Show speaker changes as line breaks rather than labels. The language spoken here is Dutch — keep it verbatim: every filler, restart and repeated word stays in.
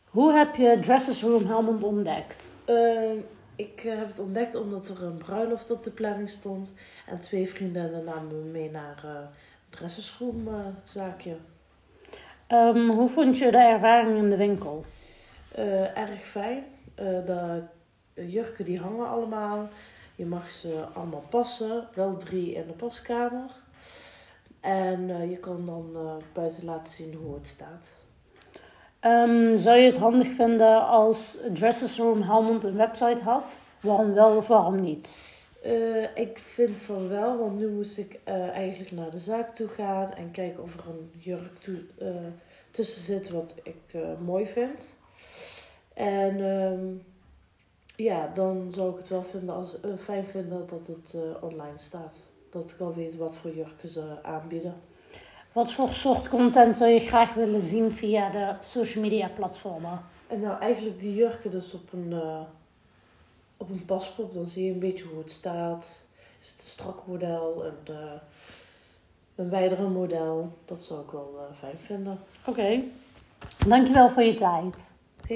Hoe heb je Dresses Room Helmond ontdekt?
Uh, ik uh, heb het ontdekt omdat er een bruiloft op de planning stond. En twee vriendinnen namen me mee naar uh, het Dresses Room uh, zaakje.
Um, hoe vond je de ervaring in de winkel?
Uh, erg fijn. Uh, de jurken die hangen allemaal. Je mag ze allemaal passen. Wel drie in de paskamer. En uh, je kan dan uh, buiten laten zien hoe het staat.
Um, zou je het handig vinden als Dresses Room Helmond een website had? Waarom wel of waarom niet?
Uh, ik vind van wel, want nu moest ik uh, eigenlijk naar de zaak toe gaan en kijken of er een jurk toe, uh, tussen zit wat ik uh, mooi vind. En um, ja, dan zou ik het wel vinden als, uh, fijn vinden dat het uh, online staat. Dat ik al weet wat voor jurken ze aanbieden.
Wat voor soort content zou je graag willen zien via de social media platformen?
En nou, eigenlijk die jurken dus op een, uh, op een paspop. Dan zie je een beetje hoe het staat. Is het een strak model en uh, een wijdere model. Dat zou ik wel uh, fijn vinden.
Oké, okay. Dankjewel voor je tijd.